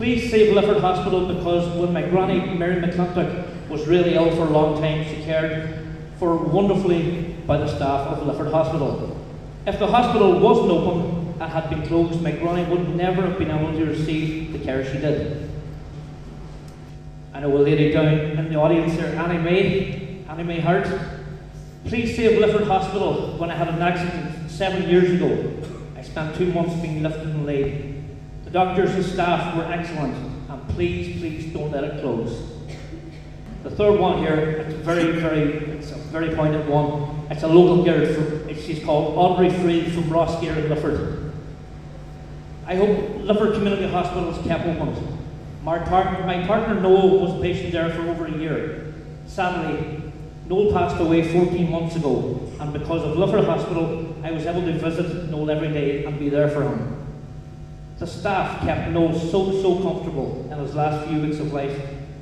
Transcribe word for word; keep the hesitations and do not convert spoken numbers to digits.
Please save Lifford Hospital, because when my granny, Mary McClintock, was really ill for a long time, she cared for wonderfully by the staff of Lifford Hospital. If the hospital wasn't open and had been closed, my granny would never have been able to receive the care she did. I know a lady down in the audience here, Annie May, Annie May Hart. Please save Lifford Hospital. When I had an accident seven years ago, I spent two months being lifted and laid. The doctors and staff were excellent, and please, please don't let it close. The third one here, it's very, very, it's a very poignant one. It's a local girl, from, she's called Audrey Freed from Rossgear in Lifford. I hope Lifford Community Hospital is kept open. My, part, my partner Noel was a patient there for over a year. Sadly, Noel passed away fourteen months ago, and because of Lifford Hospital, I was able to visit Noel every day and be there for him. The staff kept Noel so, so comfortable in his last few weeks of life.